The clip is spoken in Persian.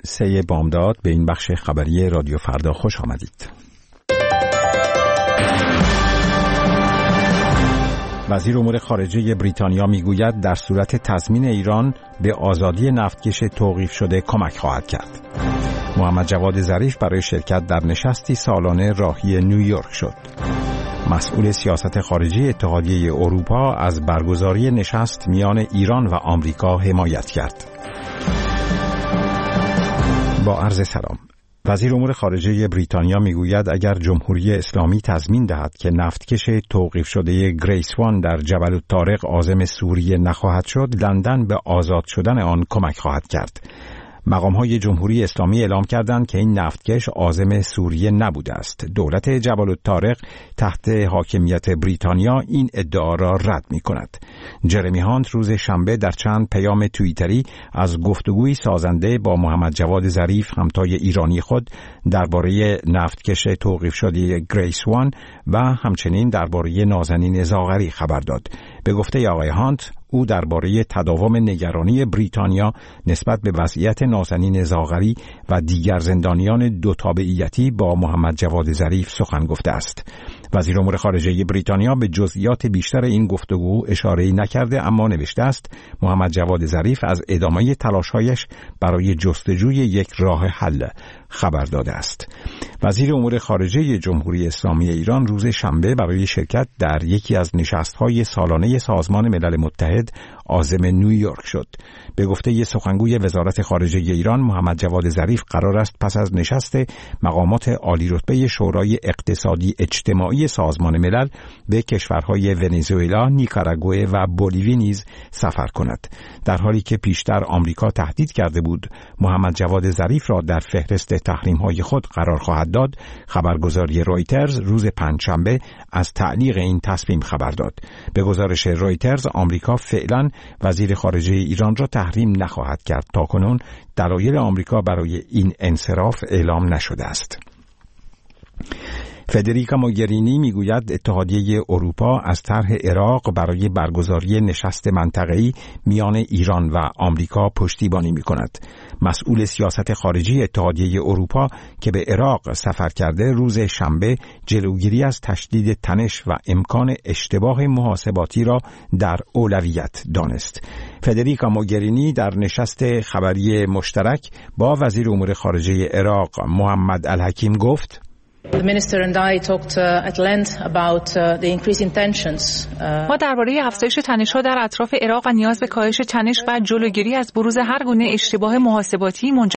3 بامداد به این بخش خبری رادیو فردا خوش آمدید. وزیر امور خارجه بریتانیا میگوید در صورت تضمین ایران به آزادی نفتکش توقیف شده کمک خواهد کرد. محمد جواد ظریف برای شرکت در نشستی سالانه راهی نیویورک شد. مسئول سیاست خارجی اتحادیه اروپا از برگزاری نشست میان ایران و آمریکا حمایت کرد. با عرض سلام. وزیر امور خارجه بریتانیا میگوید اگر جمهوری اسلامی تضمین دهد که نفتکش توقیف شده گریس وان در جبل الطارق عازم سوریه نخواهد شد، لندن به آزاد شدن آن کمک خواهد کرد. مقام‌های جمهوری اسلامی اعلام کردند که این نفتکش عازم سوریه نبوده است. دولت جبل الطارق تحت حاکمیت بریتانیا این ادعا را رد می‌کند. جرمی هانت روز شنبه در چند پیام توییتری از گفتگوی سازنده با محمد جواد ظریف همتای ایرانی خود درباره نفتکش توقیف شده گریس وان و همچنین درباره نازنین زاغری خبر داد. به گفته آقای هانت، او درباره تداوم نگرانی بریتانیا نسبت به وضعیت نازنین زاغری و دیگر زندانیان دو تابعیتی با محمد جواد ظریف سخن گفته است. وزیر امور خارجه بریتانیا به جزئیات بیشتر این گفتگو اشاره‌ای نکرده، اما نوشته است محمد جواد ظریف از ادامه تلاش‌هایش برای جستجوی یک راه حل خبر داده است. وزیر امور خارجه جمهوری اسلامی ایران روز شنبه برای شرکت در یکی از نشست‌های سالانه سازمان ملل متحد عازم نیویورک شد. به گفته سخنگوی وزارت خارجه ایران، محمد جواد ظریف قرار است پس از نشست مقامات عالی رتبه شورای اقتصادی اجتماعی سازمان ملل به کشورهای ونزوئلا، نیکاراگوئه و بولیوی نیز سفر کند. در حالی که پیشتر آمریکا تهدید کرده بود محمد جواد ظریف را در فهرست تحریم‌های خود قرار خواهد داد، خبرگزاری رویترز روز پنجشنبه از تعلیق این تصمیم خبر داد. به گزارش رویترز، آمریکا فعلا وزیر خارجه ایران را تحریم نخواهد کرد. تاکنون دلایل آمریکا برای این انصراف اعلام نشده است. فدریکا موگرینی میگوید اتحادیه اروپا از طرح عراق برای برگزاری نشست منطقه‌ای میان ایران و آمریکا پشتیبانی می‌کند. مسئول سیاست خارجی اتحادیه اروپا که به عراق سفر کرده روز شنبه جلوگیری از تشدید تنش و امکان اشتباه محاسباتی را در اولویت دانست. فدریکا موگرینی در نشست خبری مشترک با وزیر امور خارجه عراق محمد الحکیم گفت: ما درباره افزایش تنش‌ها در اطراف عراق و نیاز به کاهش تنش و جلوگیری از بروز هر گونه اشتباه محاسباتی منجر